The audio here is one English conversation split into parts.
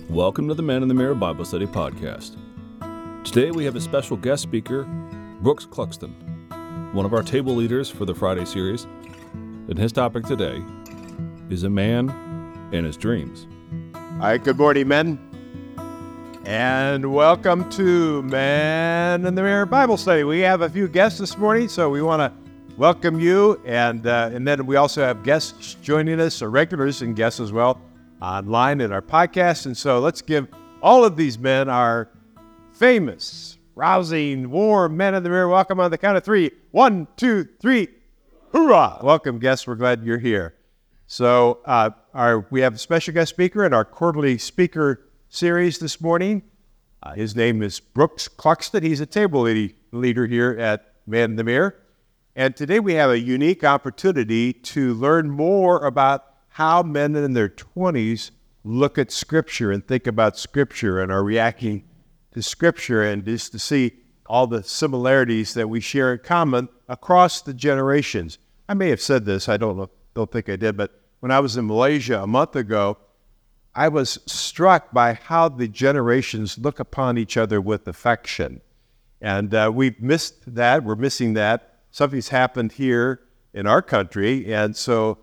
Welcome to the Man in the Mirror Bible Study Podcast. Today we have a special guest speaker, Brooks Cluxton, one of our table leaders for the Friday series, and his topic today is a man and his dreams. All right, good morning, men, and welcome to Man in the Mirror Bible Study. We have a few guests this morning, so we want to welcome you, and then we also have guests joining us, or regulars and guests as well, online in our podcast. And so let's give all of these men our famous, rousing, warm Men in the Mirror welcome on the count of three. 1, 2, 3, hoorah! Welcome, guests. We're glad you're here. So we have a special guest speaker in our quarterly speaker series this morning. His name is Brooks Cluxton. He's a table leader here at Man in the Mirror. And today we have a unique opportunity to learn more about how men in their 20s look at Scripture and think about Scripture and are reacting to Scripture, and just to see all the similarities that we share in common across the generations. I may have said this, I don't think I did, but when I was in Malaysia a month ago, I was struck by how the generations look upon each other with affection. And we've missed that, we're missing that. Something's happened here in our country, and so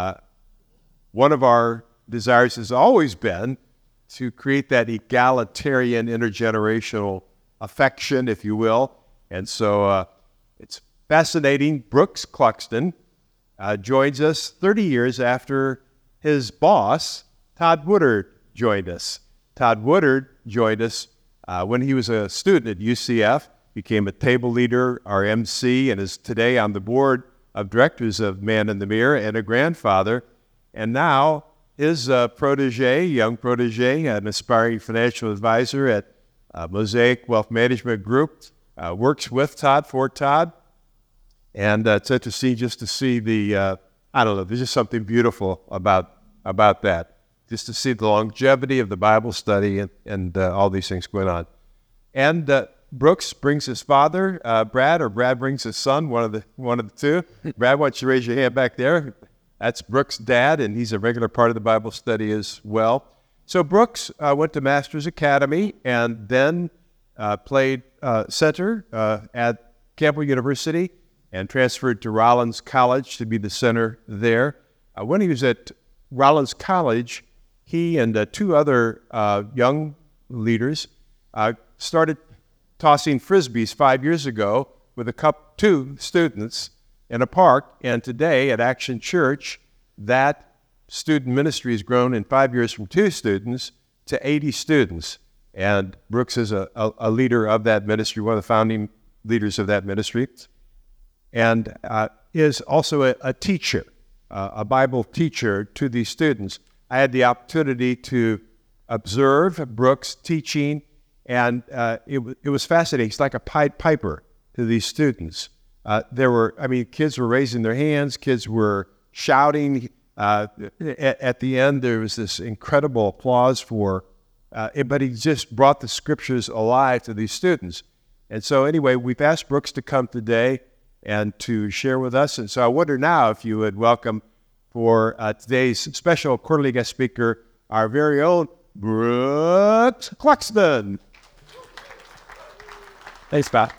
one of our desires has always been to create that egalitarian intergenerational affection, if you will. And so it's fascinating. Brooks Cluxton joins us 30 years after his boss, Todd Woodard, joined us. Todd Woodard joined us when he was a student at UCF, became a table leader, our MC, and is today on the board of directors of Man in the Mirror, and a grandfather. And now his young protege, an aspiring financial advisor at Mosaic Wealth Management Group, works with Todd, for Todd. And it's interesting just to see there's just something beautiful about that. Just to see the longevity of the Bible study and all these things going on. And Brooks brings his father, Brad, or Brad brings his son, one of the two. Brad, why don't you raise your hand back there? That's Brooks' dad, and he's a regular part of the Bible study as well. So Brooks went to Masters Academy and then played center at Campbell University and transferred to Rollins College to be the center there. When he was at Rollins College, he and two other young leaders started tossing Frisbees 5 years ago with two students in a park, and today at Action Church, that student ministry has grown in 5 years from 2 students to 80 students. And Brooks is a leader of that ministry, one of the founding leaders of that ministry, and is also a teacher, a Bible teacher to these students. I had the opportunity to observe Brooks teaching, and it was fascinating. He's like a Pied Piper to these students. Kids were raising their hands, kids were shouting. At the end, there was this incredible applause but he just brought the Scriptures alive to these students. And so anyway, we've asked Brooks to come today and to share with us. And so I wonder now if you would welcome for today's special quarterly guest speaker, our very own Brooks Cluxton. Thanks, Pat.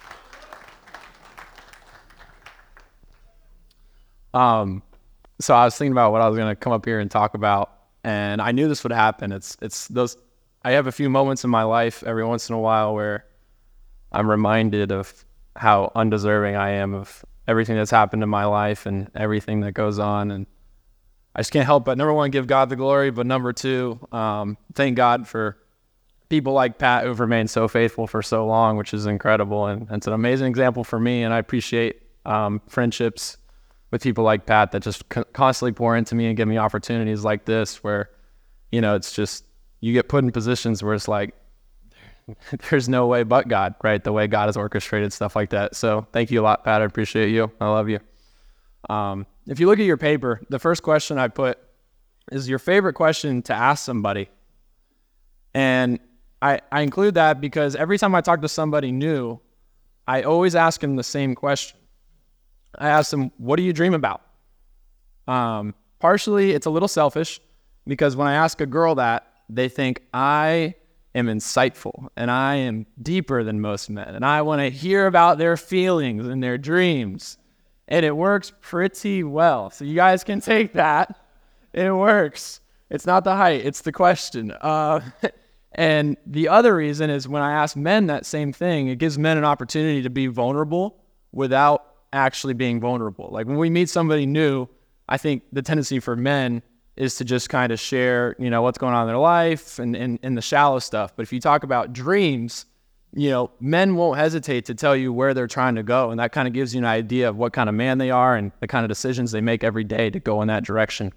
So I was thinking about what I was going to come up here and talk about, and I knew this would happen. I have a few moments in my life every once in a while where I'm reminded of how undeserving I am of everything that's happened in my life and everything that goes on. And I just can't help but, number one, give God the glory, but number two, thank God for people like Pat who've remained so faithful for so long, which is incredible. And it's an amazing example for me, and I appreciate friendships with people like Pat that just constantly pour into me and give me opportunities like this where, it's just, you get put in positions where it's like, there's no way but God, right? The way God has orchestrated stuff like that. So thank you a lot, Pat. I appreciate you. I love you. If you look at your paper, the first question I put is your favorite question to ask somebody. And I include that because every time I talk to somebody new, I always ask them the same question. I ask them, what do you dream about? Partially, it's a little selfish because when I ask a girl that, they think I am insightful and I am deeper than most men, and I want to hear about their feelings and their dreams. And it works pretty well. So you guys can take that. It works. It's not the height, it's the question. And the other reason is when I ask men that same thing, it gives men an opportunity to be vulnerable without actually being vulnerable. Like when we meet somebody new, I think the tendency for men is to just kind of share, what's going on in their life and the shallow stuff. But if you talk about dreams, men won't hesitate to tell you where they're trying to go. And that kind of gives you an idea of what kind of man they are and the kind of decisions they make every day to go in that direction.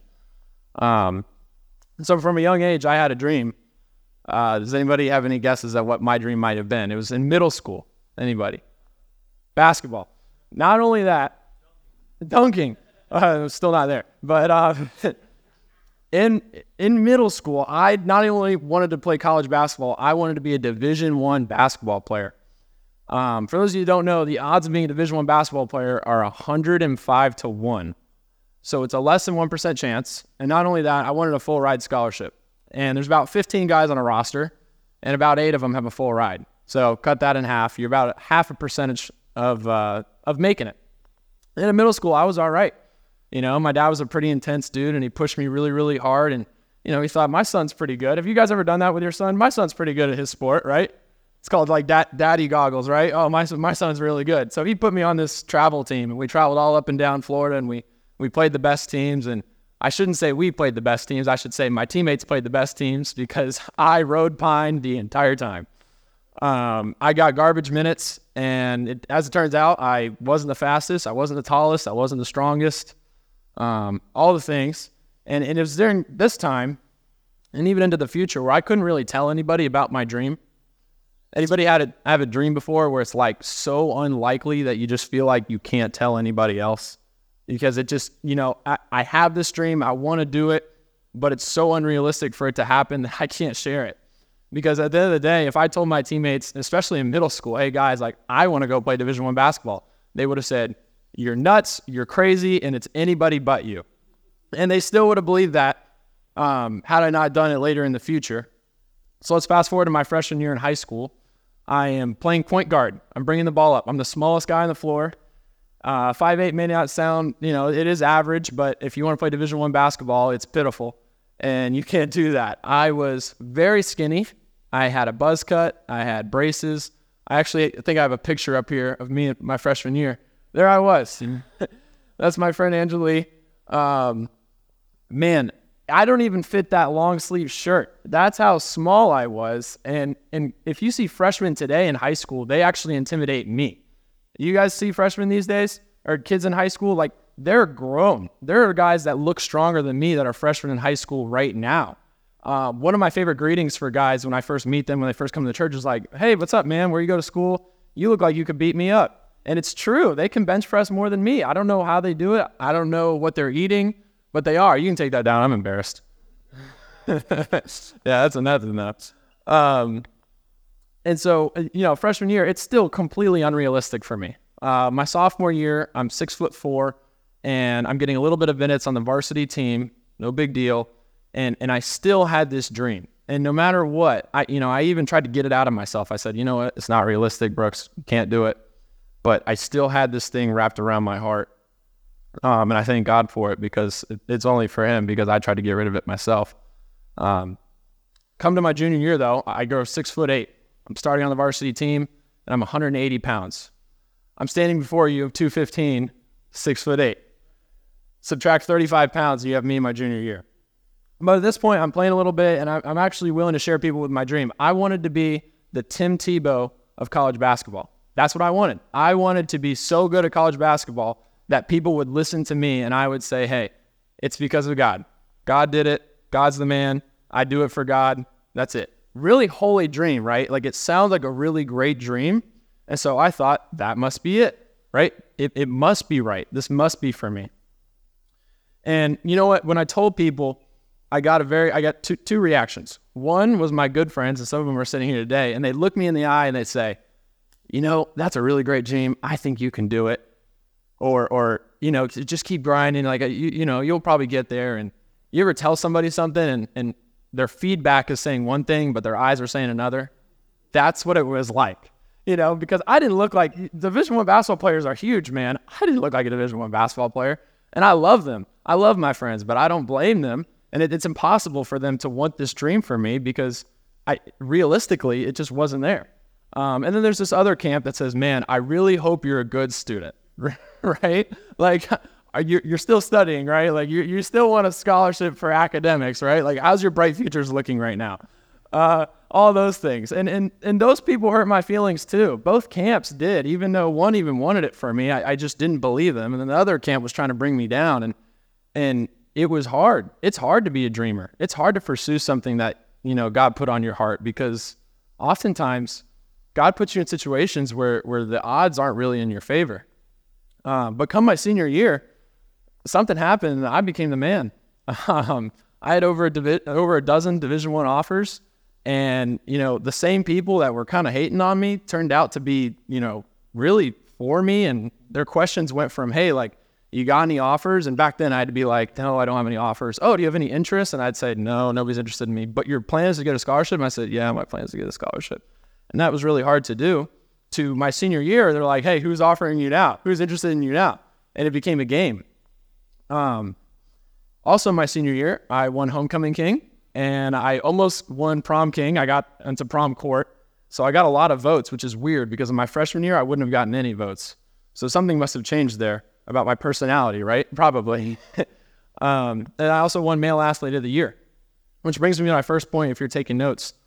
So from a young age, I had a dream. Does anybody have any guesses at what my dream might have been? It was in middle school. Anybody? Basketball. Not only that, dunking. Still not there. But in middle school, I not only wanted to play college basketball, I wanted to be a Division I basketball player. For those of you who don't know, the odds of being a Division I basketball player are 105 to 1. So it's a less than 1% chance. And not only that, I wanted a full ride scholarship. And there's about 15 guys on a roster, and about 8 of them have a full ride. So cut that in half. You're about half a percentage of making it. And in middle school, I was all right. My dad was a pretty intense dude, and he pushed me really, really hard. And, he thought, my son's pretty good. Have you guys ever done that with your son? My son's pretty good at his sport, right? It's called like daddy goggles, right? Oh, my son's really good. So he put me on this travel team, and we traveled all up and down Florida, and we played the best teams. And I shouldn't say we played the best teams. I should say my teammates played the best teams because I rode pine the entire time. I got garbage minutes, and as it turns out, I wasn't the fastest. I wasn't the tallest. I wasn't the strongest. All the things. And it was during this time and even into the future where I couldn't really tell anybody about my dream. Anybody have a dream before where it's like so unlikely that you just feel like you can't tell anybody else? Because it just, I have this dream, I want to do it, but it's so unrealistic for it to happen that I can't share it. Because at the end of the day, if I told my teammates, especially in middle school, hey guys, like I want to go play Division I basketball, they would have said, you're nuts, you're crazy, and it's anybody but you. And they still would have believed that had I not done it later in the future. So let's fast forward to my freshman year in high school. I am playing point guard. I'm bringing the ball up. I'm the smallest guy on the floor. 5'8" may not sound, it is average, but if you want to play Division I basketball, it's pitiful. And you can't do that. I was very skinny. I had a buzz cut. I had braces. I think I have a picture up here of me my freshman year. There I was. That's my friend Angeli. Man, I don't even fit that long sleeve shirt. That's how small I was. And if you see freshmen today in high school, they actually intimidate me. You guys see freshmen these days or kids in high school? Like they're grown. There are guys that look stronger than me that are freshmen in high school right now. One of my favorite greetings for guys when I first meet them, when they first come to the church is like, hey, what's up, man? Where you go to school? You look like you could beat me up. And it's true. They can bench press more than me. I don't know how they do it. I don't know what they're eating, but they are. You can take that down. I'm embarrassed. Yeah, that's enough. And so, freshman year, it's still completely unrealistic for me. My sophomore year, I'm 6'4", and I'm getting a little bit of minutes on the varsity team. No big deal. And I still had this dream. And no matter what, I even tried to get it out of myself. I said, you know what? It's not realistic, Brooks. You can't do it. But I still had this thing wrapped around my heart. And I thank God for it because it's only for him because I tried to get rid of it myself. Come to my junior year, though, I grow 6'8". I'm starting on the varsity team, and I'm 180 pounds. I'm standing before you, 215, 6'8". Subtract 35 pounds, and you have me in my junior year. But at this point, I'm playing a little bit, and I'm actually willing to share people with my dream. I wanted to be the Tim Tebow of college basketball. That's what I wanted. I wanted to be so good at college basketball that people would listen to me, and I would say, hey, it's because of God. God did it. God's the man. I do it for God. That's it. Really holy dream, right? Like it sounds like a really great dream. And so I thought that must be it, right? It must be right. This must be for me. And you know what? When I told people, I got two reactions. One was my good friends, and some of them are sitting here today, and they look me in the eye and they say, that's a really great dream. I think you can do it. Or just keep grinding. Like, you'll probably get there. And you ever tell somebody something and their feedback is saying one thing, but their eyes are saying another. That's what it was like, because I didn't look like Division I basketball players are huge, man. I didn't look like a Division I basketball player, and I love them. I love my friends, but I don't blame them. And it's impossible for them to want this dream for me because realistically, it just wasn't there. And then there's this other camp that says, man, I really hope you're a good student, right? Like, you're still studying, right? Like, you still want a scholarship for academics, right? Like, how's your bright futures looking right now? All those things. And those people hurt my feelings too. Both camps did, even though one even wanted it for me. I just didn't believe them. And then the other camp was trying to bring me down. And it was hard. It's hard to be a dreamer. It's hard to pursue something that, God put on your heart, because oftentimes God puts you in situations where the odds aren't really in your favor. But come my senior year, something happened and I became the man. I had over a dozen Division I offers, and, the same people that were kind of hating on me turned out to be, really for me. And their questions went from, hey, like, you got any offers? And back then I had to be like, no, I don't have any offers. Oh, do you have any interest? And I'd say, no, nobody's interested in me. But your plan is to get a scholarship? And I said, yeah, my plan is to get a scholarship. And that was really hard to do. To my senior year, they're like, hey, who's offering you now? Who's interested in you now? And it became a game. Also, my senior year, I won Homecoming King, and I almost won Prom King. I got into prom court. So I got a lot of votes, which is weird because in my freshman year, I wouldn't have gotten any votes. So something must have changed there about my personality, right? Probably. And I also won Male Athlete of the Year, which brings me to my first point if you're taking notes.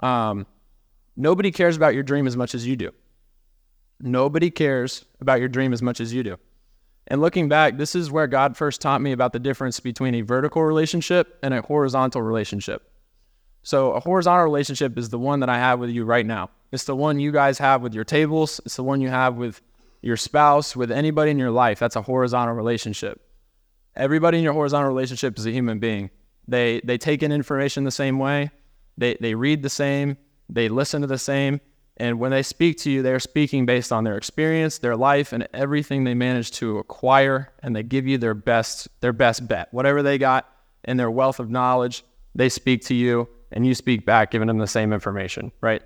Nobody cares about your dream as much as you do. Nobody cares about your dream as much as you do. And looking back, this is where God first taught me about the difference between a vertical relationship and a horizontal relationship. So a horizontal relationship is the one that I have with you right now. It's the one you guys have with your tables. It's the one you have with your spouse, with anybody in your life. That's a horizontal relationship. Everybody in your horizontal relationship is a human being. They take in information the same way. They read the same. They listen to the same. And when they speak to you, they're speaking based on their experience, their life, and everything they managed to acquire. And they give you their best bet. Whatever they got in their wealth of knowledge, they speak to you, and you speak back, giving them the same information, right?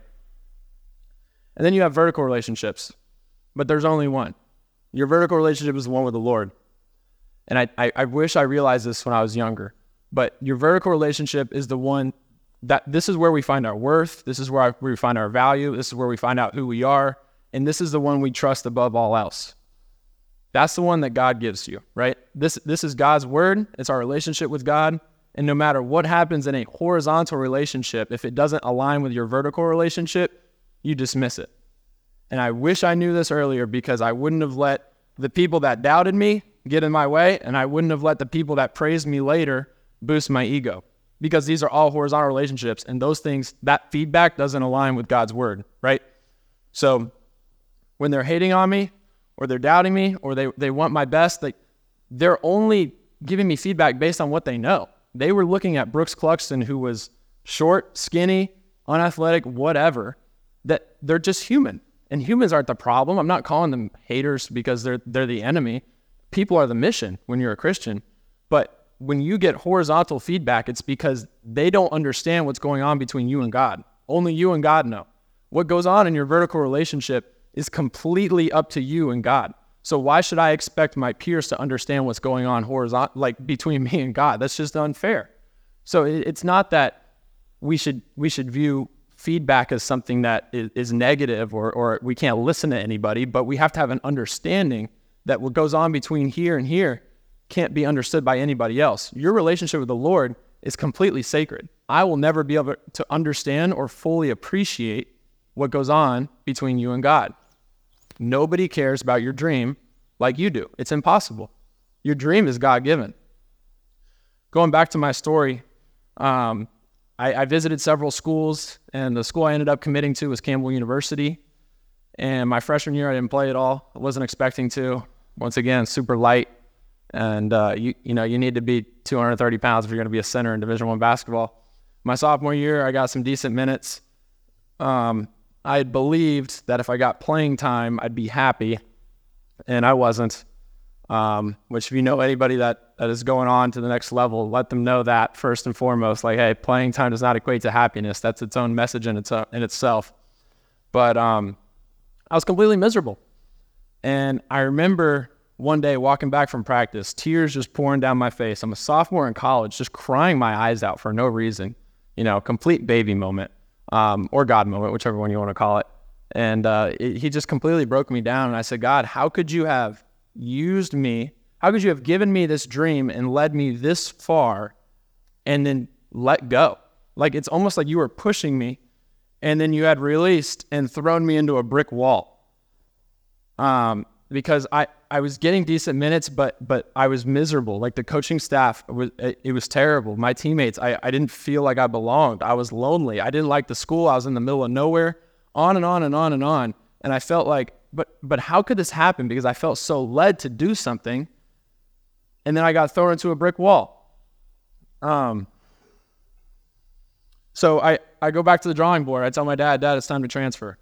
And then you have vertical relationships. But there's only one. Your vertical relationship is the one with the Lord. And I wish I realized this when I was younger. But your vertical relationship is the one that this is where we find our worth. This is where we find our value. This is where we find out who we are. And this is the one we trust above all else. That's the one that God gives you, right? This is God's word. It's our relationship with God. And no matter what happens in a horizontal relationship, if it doesn't align with your vertical relationship, you dismiss it. And I wish I knew this earlier, because I wouldn't have let the people that doubted me get in my way, and I wouldn't have let the people that praised me later boost my ego, because these are all horizontal relationships, and those things, that feedback doesn't align with God's word, right? So when they're hating on me, or they're doubting me, or they want my best, they're only giving me feedback based on what they know. They were looking at Brooks Cluxton, who was short, skinny, unathletic, whatever, that they're just human. And humans aren't the problem. I'm not calling them haters because they're the enemy. People are the mission when you're a Christian. But when you get horizontal feedback, it's because they don't understand what's going on between you and God. Only you and God know. What goes on in your vertical relationship is completely up to you and God. So why should I expect my peers to understand what's going on horizontal, like between me and God? That's just unfair. So it's not that we should view feedback as something that is negative or we can't listen to anybody, but we have to have an understanding that what goes on between here and here can't be understood by anybody else. Your relationship with the Lord is completely sacred. I will never be able to understand or fully appreciate what goes on between you and God. Nobody cares about your dream like you do. It's impossible. Your dream is God-given. Going back to my story, I visited several schools, and the school I ended up committing to was Campbell University. And my freshman year, I didn't play at all. I wasn't expecting to. Once again, super light. And you need to be 230 pounds if you're going to be a center in Division I basketball. My sophomore year, I got some decent minutes. I had believed that if I got playing time, I'd be happy, and I wasn't. which if you know anybody that is going on to the next level, let them know that first and foremost, like, hey, playing time does not equate to happiness. That's its own message in itself. But I was completely miserable. And I remember one day walking back from practice, tears just pouring down my face. I'm a sophomore in college, just crying my eyes out for no reason, complete baby moment, or God moment, whichever one you want to call it. And he just completely broke me down. And I said, God, how could you have used me? How could you have given me this dream and led me this far and then let go? Like, it's almost like you were pushing me and then you had released and thrown me into a brick wall. Because I was getting decent minutes, but I was miserable. Like, the coaching staff, it was terrible. My teammates, I didn't feel like I belonged. I was lonely. I didn't like the school. I was in the middle of nowhere, on and on and on and on. And I felt like, but how could this happen? Because I felt so led to do something, and then I got thrown into a brick wall. So I go back to the drawing board. I tell my dad, it's time to transfer.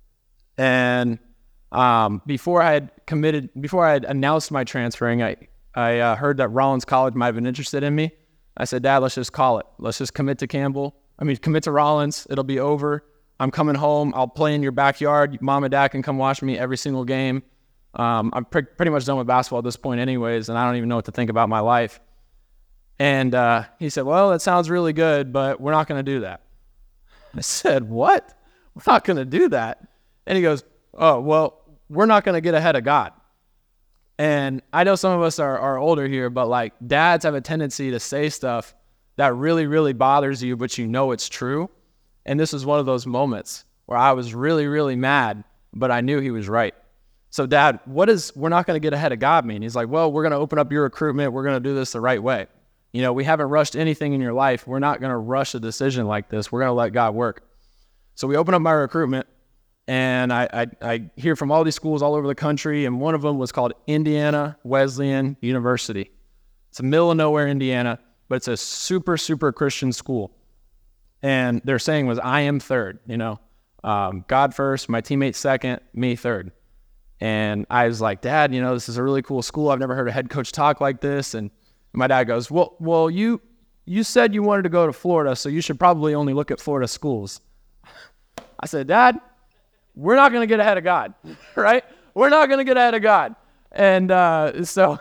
And before I had announced my transferring, I heard that Rollins College might have been interested in me. I said, Dad, let's just call it. Let's just commit to Rollins. It'll be over. I'm coming home. I'll play in your backyard. Mom and Dad can come watch me every single game. I'm pretty much done with basketball at this point anyways, and I don't even know what to think about my life. And he said, well, that sounds really good, but we're not going to do that. I said, what? We're not going to do that? And he goes, oh, well, we're not going to get ahead of God. And I know some of us are older here, but like, dads have a tendency to say stuff that really, really bothers you, but you know it's true. And this was one of those moments where I was really, really mad, but I knew he was right. So, Dad, what does we're not going to get ahead of God mean? He's like, well, we're going to open up your recruitment. We're going to do this the right way. We haven't rushed anything in your life. We're not going to rush a decision like this. We're going to let God work. So we open up my recruitment, and I hear from all these schools all over the country, and one of them was called Indiana Wesleyan University. It's the middle of nowhere, Indiana, but it's a super, super Christian school. And their saying was, I am third, God first, my teammates second, me third. And I was like, Dad, this is a really cool school. I've never heard a head coach talk like this. And my dad goes, well, you said you wanted to go to Florida, so you should probably only look at Florida schools. I said, Dad, we're not going to get ahead of God, right? We're not going to get ahead of God. And so,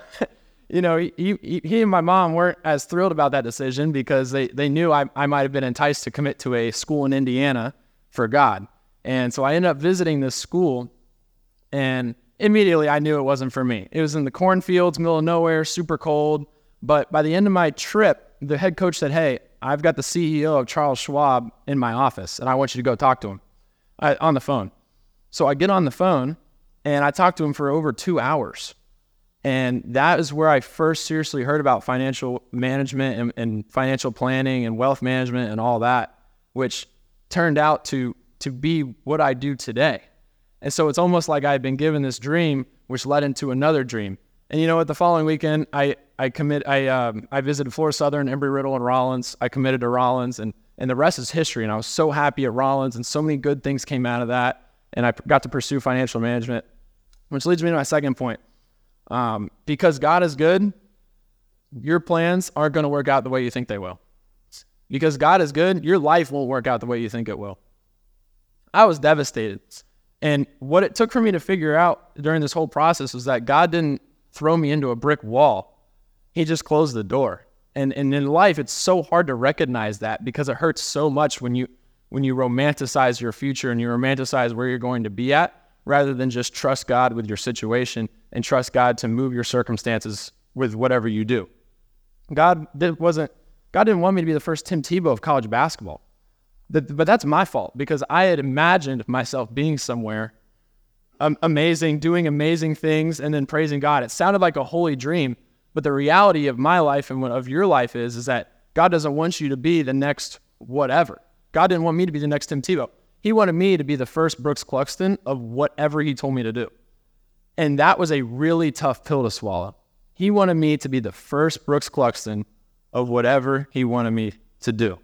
he and my mom weren't as thrilled about that decision because they knew I might have been enticed to commit to a school in Indiana for God. And so I ended up visiting this school, and immediately I knew it wasn't for me. It was in the cornfields, middle of nowhere, super cold. But by the end of my trip, the head coach said, hey, I've got the CEO of Charles Schwab in my office, and I want you to go talk to him on the phone. So I get on the phone, and I talked to him for over 2 hours. And that is where I first seriously heard about financial management and financial planning and wealth management and all that, which turned out to be what I do today. And so it's almost like I had been given this dream, which led into another dream. And you know what? The following weekend, I visited Florida Southern, Embry-Riddle, and Rollins. I committed to Rollins, and the rest is history. And I was so happy at Rollins, and so many good things came out of that. And I got to pursue financial management, which leads me to my second point. Because God is good, your plans aren't going to work out the way you think they will. Because God is good, your life won't work out the way you think it will. I was devastated. And what it took for me to figure out during this whole process was that God didn't throw me into a brick wall. He just closed the door. And in life, it's so hard to recognize that because it hurts so much when you romanticize your future and you romanticize where you're going to be at, rather than just trust God with your situation and trust God to move your circumstances with whatever you do. God didn't want me to be the first Tim Tebow of college basketball. But that's my fault because I had imagined myself being somewhere amazing, doing amazing things, and then praising God. It sounded like a holy dream, but the reality of my life and of your life is that God doesn't want you to be the next whatever. God didn't want me to be the next Tim Tebow. He wanted me to be the first Brooks Cluxton of whatever he told me to do. And that was a really tough pill to swallow. He wanted me to be the first Brooks Cluxton of whatever he wanted me to do.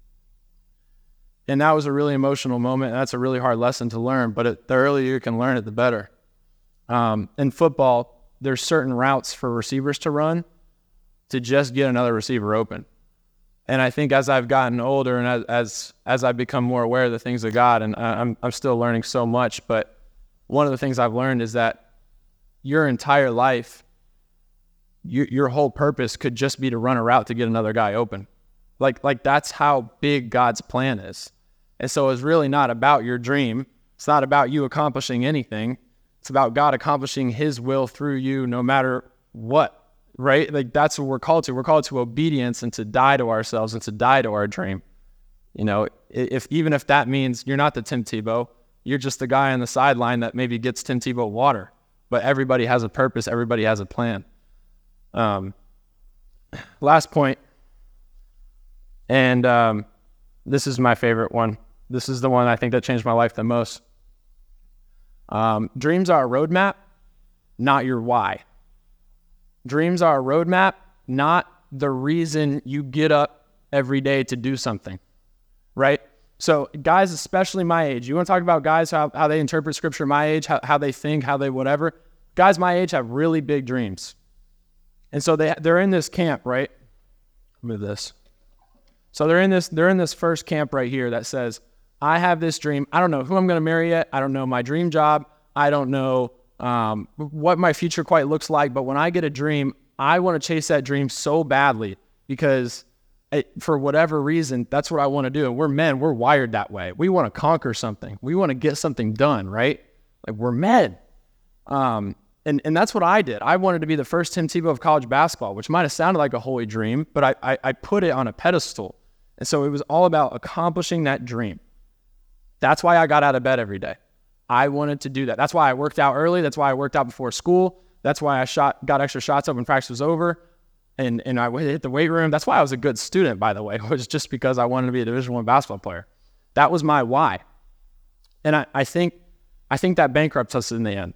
And that was a really emotional moment. And that's a really hard lesson to learn, but the earlier you can learn it, the better. In football, there's certain routes for receivers to run to just get another receiver open. And I think as I've gotten older and as I've become more aware of the things of God, and I'm still learning so much, but one of the things I've learned is that your entire life, your whole purpose could just be to run a route to get another guy open. Like that's how big God's plan is. And so it's really not about your dream. It's not about you accomplishing anything. It's about God accomplishing his will through you no matter what. Right? Like that's what we're called to. We're called to obedience and to die to ourselves and to die to our dream. You know, even if that means you're not the Tim Tebow, you're just the guy on the sideline that maybe gets Tim Tebow water. But everybody has a purpose. Everybody has a plan. Last point, and this is my favorite one. This is the one I think that changed my life the most. Dreams are a roadmap, not your why. Dreams are a roadmap, not the reason you get up every day to do something, right? So guys, especially my age, you want to talk about guys, how they interpret scripture my age, how they think, how they whatever. Guys my age have really big dreams. And so they're in this camp, right? Move this. So they're in this first camp right here that says, I have this dream. I don't know who I'm going to marry yet. I don't know my dream job. I don't know what my future quite looks like, but when I get a dream, I want to chase that dream so badly because for whatever reason, that's what I want to do. And we're men, we're wired that way. We want to conquer something. We want to get something done, right? Like we're men. And that's what I did. I wanted to be the first Tim Tebow of college basketball, which might have sounded like a holy dream, but I put it on a pedestal. And so it was all about accomplishing that dream. That's why I got out of bed every day. I wanted to do that. That's why I worked out early. That's why I worked out before school. That's why I got extra shots up when practice was over. And I hit the weight room. That's why I was a good student, by the way. It was just because I wanted to be a Division I basketball player. That was my why. And I think that bankrupts us in the end.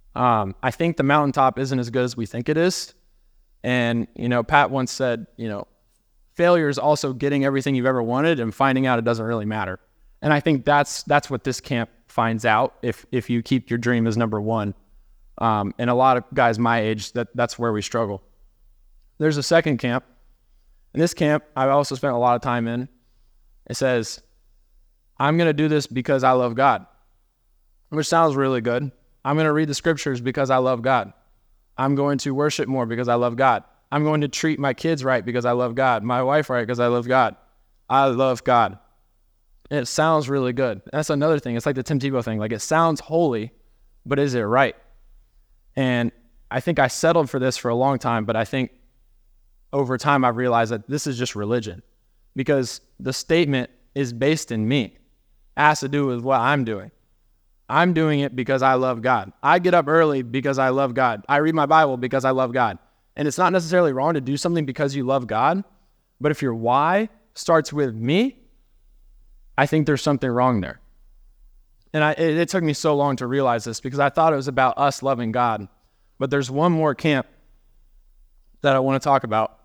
I think the mountaintop isn't as good as we think it is. And, Pat once said, failure is also getting everything you've ever wanted and finding out it doesn't really matter. And I think that's what this camp finds out if you keep your dream as number one. And a lot of guys my age, that's where we struggle. There's a second camp. In this camp, I also spent a lot of time in. It says, I'm going to do this because I love God, which sounds really good. I'm going to read the scriptures because I love God. I'm going to worship more because I love God. I'm going to treat my kids right because I love God. My wife right because I love God. I love God. And it sounds really good. That's another thing. It's like the Tim Tebow thing. Like it sounds holy, but is it right? And I think I settled for this for a long time, but I think over time I've realized that this is just religion because the statement is based in me. It has to do with what I'm doing. I'm doing it because I love God. I get up early because I love God. I read my Bible because I love God. And it's not necessarily wrong to do something because you love God, but if your why starts with me, I think there's something wrong there. And it took me so long to realize this because I thought it was about us loving God. But there's one more camp that I want to talk about.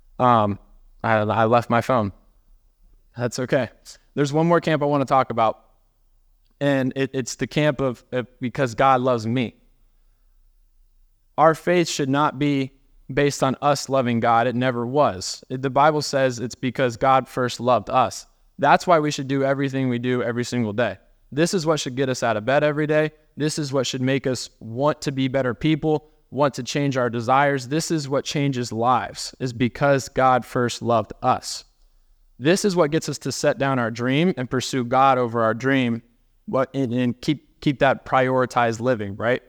I left my phone. That's okay. There's one more camp I want to talk about. And it's the camp of because God loves me. Our faith should not be based on us loving God. It never was. The Bible says it's because God first loved us. That's why we should do everything we do every single day. This is what should get us out of bed every day. This is what should make us want to be better people, want to change our desires. This is what changes lives, is because God first loved us. This is what gets us to set down our dream and pursue God over our dream, and keep that prioritized living, right?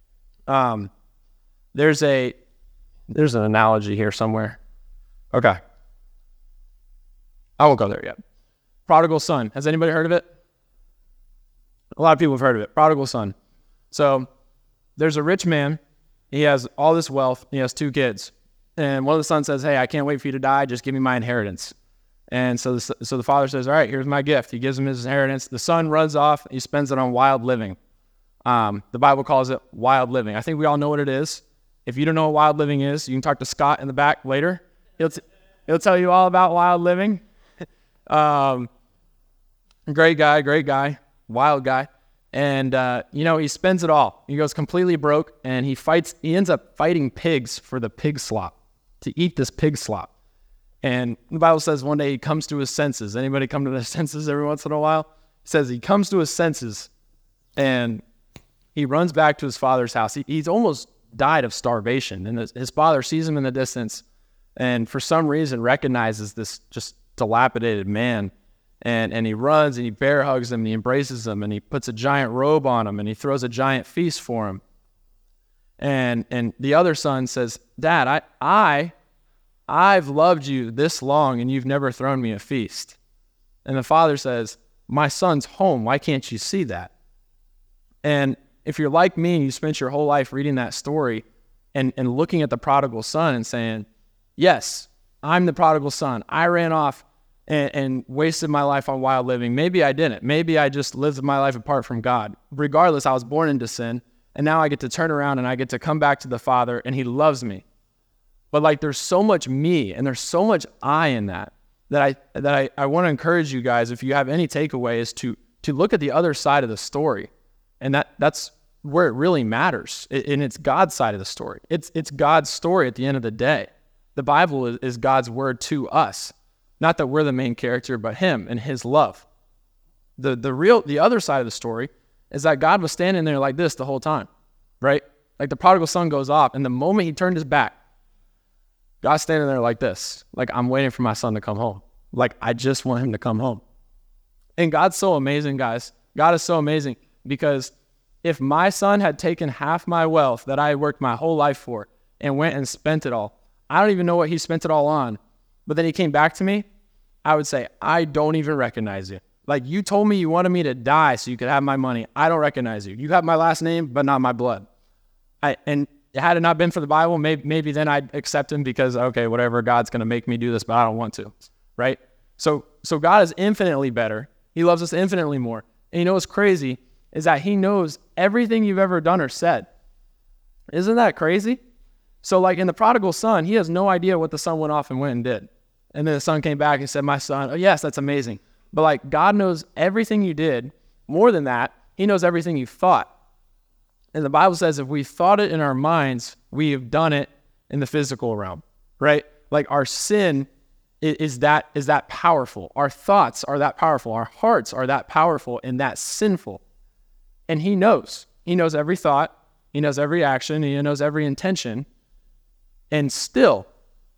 There's an analogy here somewhere. Okay. I won't go there yet. Prodigal son. Has anybody heard of it? A lot of people have heard of it. Prodigal son. So there's a rich man. He has all this wealth. He has 2 kids. And one of the sons says, hey, I can't wait for you to die. Just give me my inheritance. And so the father says, all right, here's my gift. He gives him his inheritance. The son runs off. He spends it on wild living. The Bible calls it wild living. I think we all know what it is. If you don't know what wild living is, you can talk to Scott in the back later. He'll tell you all about wild living. Great guy, wild guy. And, he spends it all. He goes completely broke, and he ends up fighting pigs for the pig slop, to eat this pig slop. And the Bible says one day he comes to his senses. Anybody come to their senses every once in a while? It says he comes to his senses, and he runs back to his father's house. He's almost died of starvation, and his father sees him in the distance, and for some reason recognizes this just dilapidated man. And he runs and he bear hugs him and he embraces him and he puts a giant robe on him and he throws a giant feast for him. And the other son says, Dad, I've loved you this long and you've never thrown me a feast. And the father says, my son's home. Why can't you see that? And if you're like me and you spent your whole life reading that story and looking at the prodigal son and saying, yes, I'm the prodigal son. I ran off and wasted my life on wild living. Maybe I didn't. Maybe I just lived my life apart from God. Regardless, I was born into sin, and now I get to turn around and I get to come back to the Father, and he loves me. But there's so much me, and there's so much I in that I want to encourage you guys, if you have any takeaway, is to look at the other side of the story. And that's where it really matters. And it's God's side of the story. It's God's story at the end of the day. The Bible is God's word to us. Not that we're the main character, but him and his love. The other side of the story is that God was standing there like this the whole time, right? Like the prodigal son goes off, and the moment he turned his back, God's standing there like this, like I'm waiting for my son to come home. Like I just want him to come home. And God's so amazing, guys. God is so amazing, because if my son had taken half my wealth that I worked my whole life for and went and spent it all, I don't even know what he spent it all on, but then he came back to me, I would say, I don't even recognize you. Like, you told me you wanted me to die so you could have my money. I don't recognize you. You have my last name, but not my blood. And had it not been for the Bible, maybe then I'd accept him because, okay, whatever, God's going to make me do this, but I don't want to, right? So God is infinitely better. He loves us infinitely more. And you know what's crazy is that he knows everything you've ever done or said. Isn't that crazy? So like in the prodigal son, he has no idea what the son went off and went and did. And then the son came back and said, my son, oh yes, that's amazing. But like God knows everything you did. More than that, he knows everything you thought. And the Bible says if we thought it in our minds, we have done it in the physical realm, right? Like our sin is that powerful. Our thoughts are that powerful. Our hearts are that powerful and that sinful. And he knows. He knows every thought. He knows every action. He knows every intention. And still,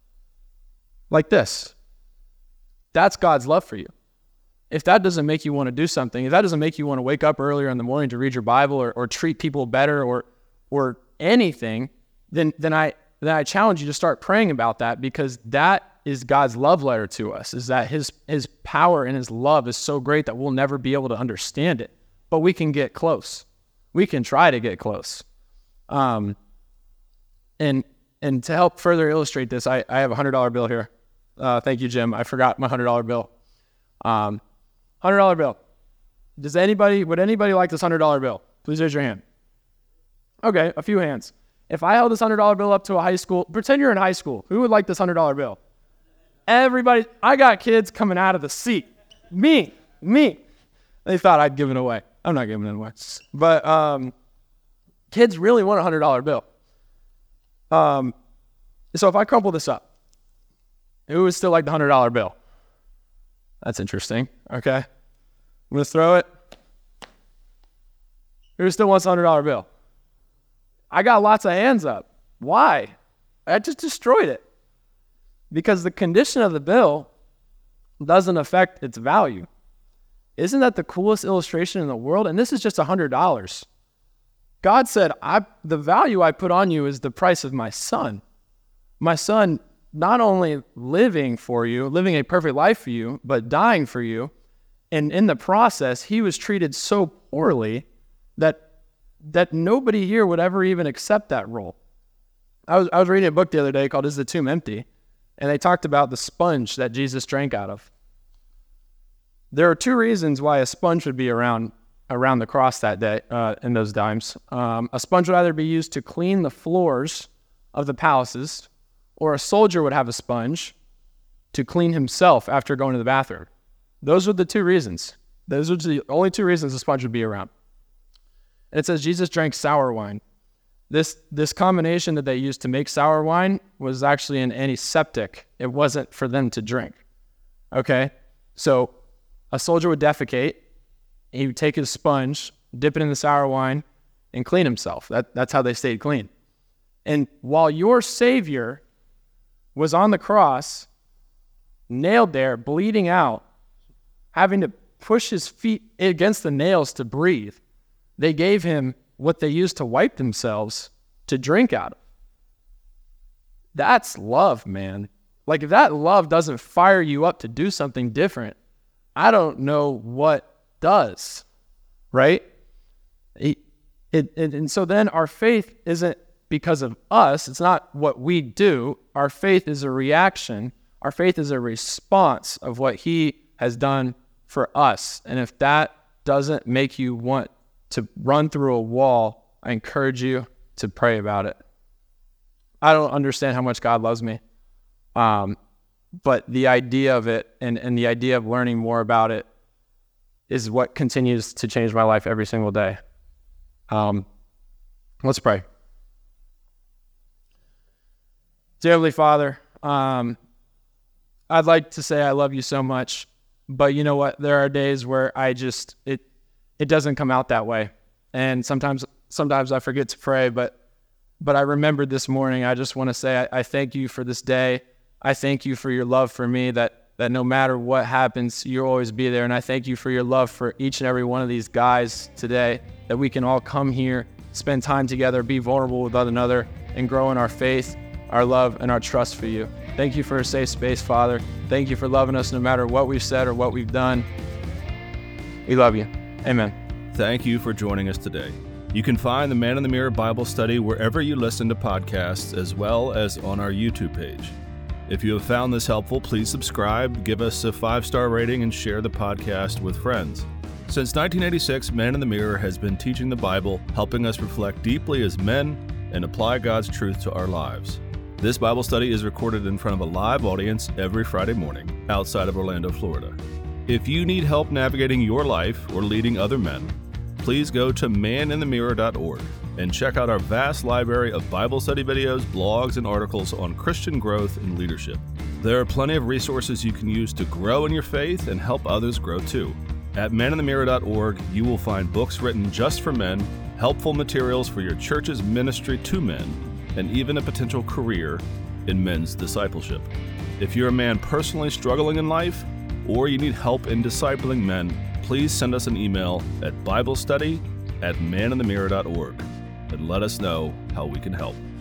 like this, that's God's love for you. If that doesn't make you want to do something, if that doesn't make you want to wake up earlier in the morning to read your Bible or treat people better or anything, then I challenge you to start praying about that, because that is God's love letter to us, is that his power and his love is so great that we'll never be able to understand it, but we can get close. We can try to get close. And to help further illustrate this, I have a $100 bill here. Thank you, Jim. I forgot my $100 bill. $100 bill. Would anybody like this $100 bill? Please raise your hand. Okay, a few hands. If I held this $100 bill up to a high school, pretend you're in high school. Who would like this $100 bill? Everybody. I got kids coming out of the seat. Me. They thought I'd give it away. I'm not giving it away. But kids really want a $100 bill. So if I crumple this up, who would still like the $100 bill? That's interesting. Okay. I'm going to throw it. Who still wants a $100 bill? I got lots of hands up. Why? I just destroyed it. Because the condition of the bill doesn't affect its value. Isn't that the coolest illustration in the world? And this is just $100. God said, the value I put on you is the price of my son. My son not only living for you, living a perfect life for you, but dying for you. And in the process, he was treated so poorly that nobody here would ever even accept that role. I was reading a book the other day called Is the Tomb Empty? And they talked about the sponge that Jesus drank out of. There are two reasons why a sponge would be around the cross that day, in those times. A sponge would either be used to clean the floors of the palaces, or a soldier would have a sponge to clean himself after going to the bathroom. Those were the two reasons. Those are the only two reasons the sponge would be around. And it says Jesus drank sour wine. This combination that they used to make sour wine was actually an antiseptic. It wasn't for them to drink. Okay? So a soldier would defecate. He would take his sponge, dip it in the sour wine, and clean himself. That's how they stayed clean. And while your Savior was on the cross, nailed there, bleeding out, having to push his feet against the nails to breathe, they gave him what they used to wipe themselves to drink out of. That's love, man. Like, if that love doesn't fire you up to do something different, I don't know what does, right? And so then our faith isn't because of us. It's not what we do. Our faith is a reaction. Our faith is a response of what he has done for us. And if that doesn't make you want to run through a wall, I encourage you to pray about it. I don't understand how much God loves me. But the idea of it and the idea of learning more about it is what continues to change my life every single day. Let's pray. Dear Heavenly Father, I'd like to say I love you so much, but you know what? There are days where it doesn't come out that way. And sometimes I forget to pray, but I remembered this morning. I just want to say I thank you for this day. I thank you for your love for me, that no matter what happens, you'll always be there. And I thank you for your love for each and every one of these guys today, that we can all come here, spend time together, be vulnerable with one another, and grow in our faith, our love, and our trust for you. Thank you for a safe space, Father. Thank you for loving us no matter what we've said or what we've done. We love you. Amen. Thank you for joining us today. You can find the Man in the Mirror Bible Study wherever you listen to podcasts, as well as on our YouTube page. If you have found this helpful, please subscribe, give us a 5-star rating, and share the podcast with friends. Since 1986, Man in the Mirror has been teaching the Bible, helping us reflect deeply as men and apply God's truth to our lives. This Bible study is recorded in front of a live audience every Friday morning outside of Orlando, Florida. If you need help navigating your life or leading other men, please go to maninthemirror.org and check out our vast library of Bible study videos, blogs, and articles on Christian growth and leadership. There are plenty of resources you can use to grow in your faith and help others grow too. At maninthemirror.org, you will find books written just for men, helpful materials for your church's ministry to men, and even a potential career in men's discipleship. If you're a man personally struggling in life, or you need help in discipling men, please send us an email at biblestudy@maninthemirror.org and let us know how we can help.